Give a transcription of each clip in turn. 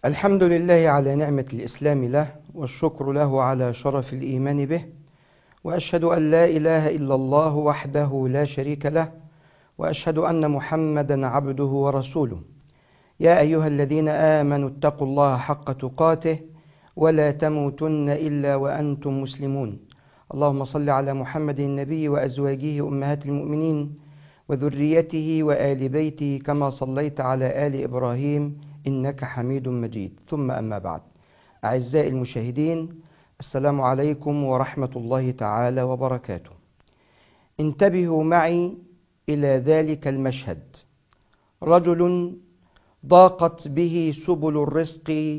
الحمد لله على نعمة الإسلام له، والشكر له على شرف الإيمان به، وأشهد أن لا إله إلا الله وحده لا شريك له، وأشهد أن محمدا عبده ورسوله. يا أيها الذين آمنوا اتقوا الله حق تقاته ولا تموتن إلا وأنتم مسلمون. اللهم صل على محمد النبي وأزواجه أمهات المؤمنين وذريته وآل بيته كما صليت على آل إبراهيم إنك حميد مجيد. ثم أما بعد، أعزائي المشاهدين، السلام عليكم ورحمة الله تعالى وبركاته. انتبهوا معي إلى ذلك المشهد: رجل ضاقت به سبل الرزق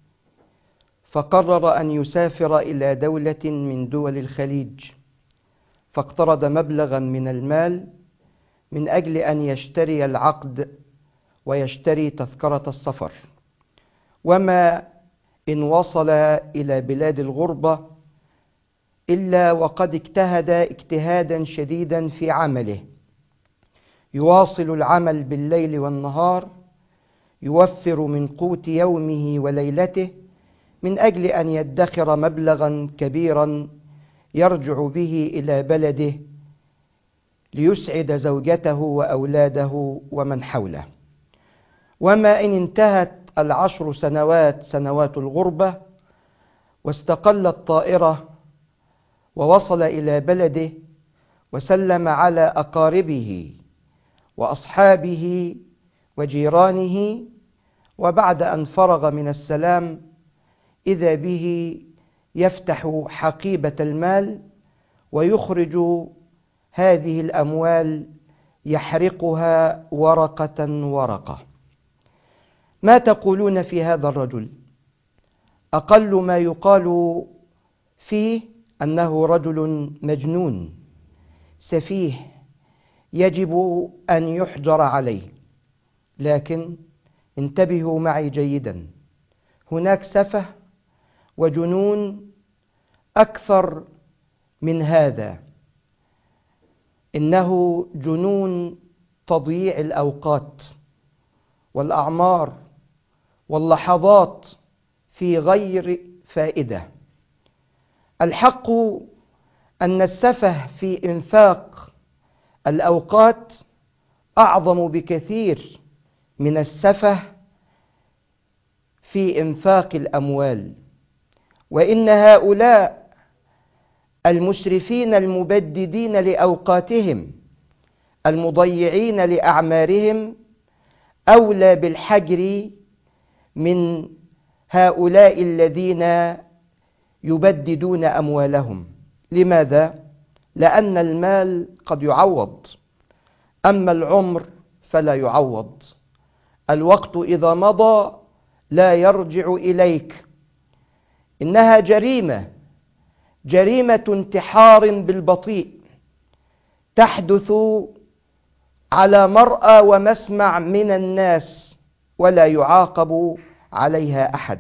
فقرر أن يسافر إلى دولة من دول الخليج، فاقترض مبلغا من المال من أجل أن يشتري العقد ويشتري تذكرة السفر. وما إن وصل إلى بلاد الغربة إلا وقد اجتهد اجتهادا شديدا في عمله، يواصل العمل بالليل والنهار، يوفر من قوت يومه وليلته من أجل أن يدخر مبلغا كبيرا يرجع به إلى بلده ليسعد زوجته وأولاده ومن حوله. وما إن انتهت 10 سنوات، سنوات الغربة، واستقل الطائرة ووصل إلى بلده وسلم على أقاربه وأصحابه وجيرانه، وبعد أن فرغ من السلام إذا به يفتح حقيبة المال ويخرج هذه الأموال يحرقها ورقة ورقة. ما تقولون في هذا الرجل؟ أقل ما يقال فيه أنه رجل مجنون سفيه يجب أن يحجر عليه. لكن انتبهوا معي جيدا، هناك سفه وجنون أكثر من هذا، إنه جنون تضييع الأوقات والأعمار واللحظات في غير فائدة. الحق أن السفه في إنفاق الأوقات أعظم بكثير من السفه في إنفاق الأموال. وإن هؤلاء المسرفين المبددين لأوقاتهم المضيعين لأعمارهم أولى بالحجر من هؤلاء الذين يبددون أموالهم. لماذا؟ لأن المال قد يعوض، أما العمر فلا يعوض. الوقت إذا مضى لا يرجع إليك. إنها جريمة انتحار بالبطيء تحدث على مرأى ومسمع من الناس ولا يعاقب عليها أحد.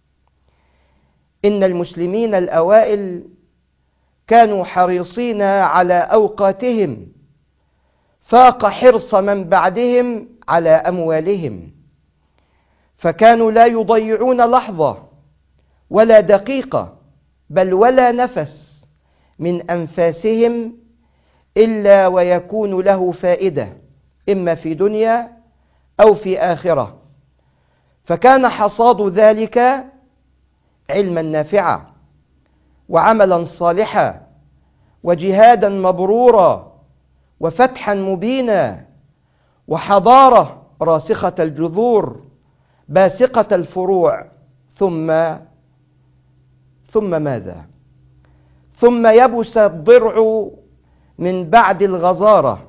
إن المسلمين الأوائل كانوا حريصين على أوقاتهم، فاق حرص من بعدهم على أموالهم، فكانوا لا يضيعون لحظة ولا دقيقة بل ولا نفس من أنفاسهم إلا ويكون له فائدة، إما في دنيا أو في آخرة. فكان حصاد ذلك علما نافعا وعملا صالحا وجهادا مبرورا وفتحا مبينا وحضارة راسخة الجذور باسقة الفروع. ثم ماذا؟ ثم يبس الضرع من بعد الغزارة،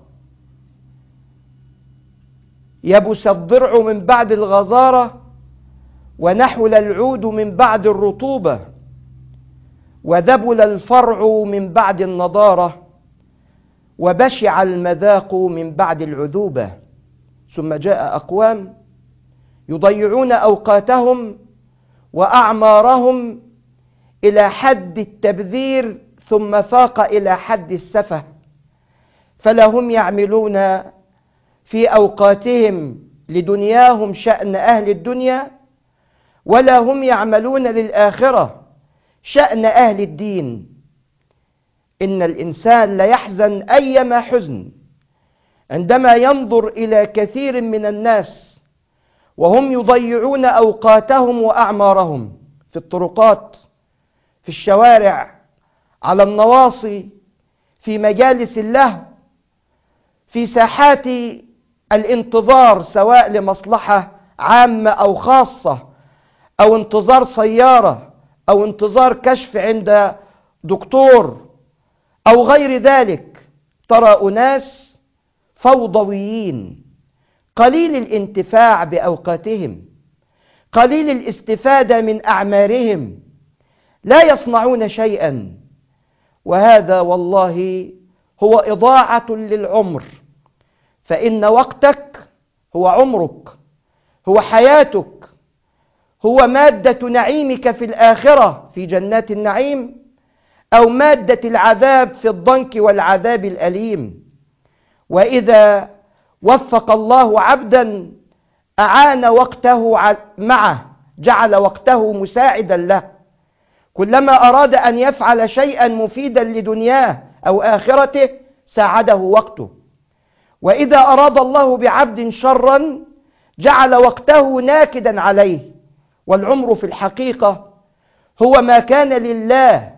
يبس الضرع من بعد الغزارة، ونحل العود من بعد الرطوبة، وذبل الفرع من بعد النضارة، وبشع المذاق من بعد العذوبة. ثم جاء أقوام يضيعون أوقاتهم وأعمارهم إلى حد التبذير ثم فاق إلى حد السفه، فلا هم يعملون في أوقاتهم لدنياهم شأن أهل الدنيا، ولا هم يعملون للآخرة شأن أهل الدين. إن الإنسان ليحزن أيما حزن عندما ينظر إلى كثير من الناس وهم يضيعون أوقاتهم وأعمارهم في الطرقات، في الشوارع، على النواصي، في مجالس اللهو، في ساحات الانتظار، سواء لمصلحة عامة أو خاصة، أو انتظار سيارة، أو انتظار كشف عند دكتور أو غير ذلك. ترى أناس فوضويين، قليل الانتفاع بأوقاتهم، قليل الاستفادة من أعمارهم، لا يصنعون شيئا، وهذا والله هو إضاعة للعمر. فإن وقتك هو عمرك، هو حياتك، هو مادة نعيمك في الآخرة في جنات النعيم، أو مادة العذاب في الضنك والعذاب الأليم. وإذا وفق الله عبدا أعان وقته معه، جعل وقته مساعدا له. كلما أراد أن يفعل شيئا مفيدا لدنياه أو آخرته ساعده وقته. وإذا أراد الله بعبد شرا جعل وقته ناكدا عليه. والعمر في الحقيقة هو ما كان لله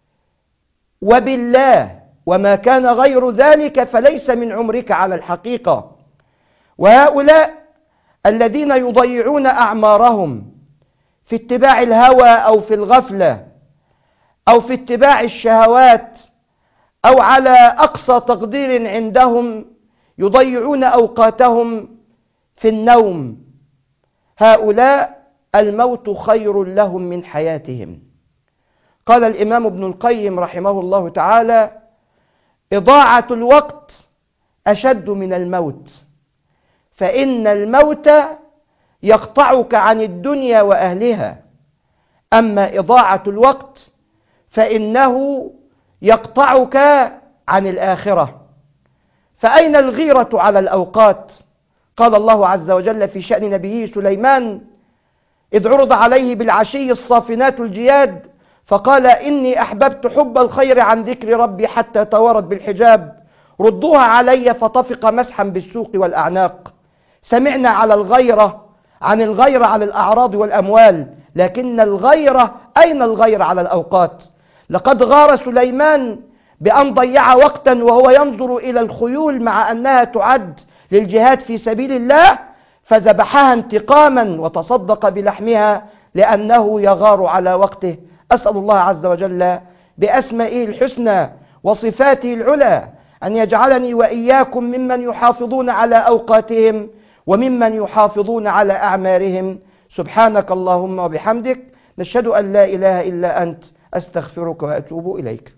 وبالله، وما كان غير ذلك فليس من عمرك على الحقيقة. وهؤلاء الذين يضيعون أعمارهم في اتباع الهوى أو في الغفلة أو في اتباع الشهوات، أو على أقصى تقدير عندهم يضيعون أوقاتهم في النوم، هؤلاء الموت خير لهم من حياتهم. قال الإمام ابن القيم رحمه الله تعالى: إضاعة الوقت أشد من الموت، فإن الموت يقطعك عن الدنيا وأهلها، أما إضاعة الوقت فإنه يقطعك عن الآخرة. فأين الغيرة على الأوقات؟ قال الله عز وجل في شأن نبيه سليمان إذ عرض عليه بالعشي الصافنات الجياد فقال: إني أحببت حب الخير عن ذكر ربي حتى توارت بالحجاب، ردوها علي فطفق مسحا بالسوق والأعناق. سمعنا على الغيرة، عن الغيرة على الأعراض والأموال، لكن الغيرة، أين الغيرة على الأوقات؟ لقد غار سليمان بأن ضيع وقتا وهو ينظر إلى الخيول مع أنها تعد للجهاد في سبيل الله، فذبحها انتقاما وتصدق بلحمها لأنه يغار على وقته. أسأل الله عز وجل بأسمائه الحسنى وصفاته العلى أن يجعلني وإياكم ممن يحافظون على أوقاتهم وممن يحافظون على أعمارهم. سبحانك اللهم وبحمدك، نشهد أن لا إله إلا أنت، أستغفرك وأتوب إليك.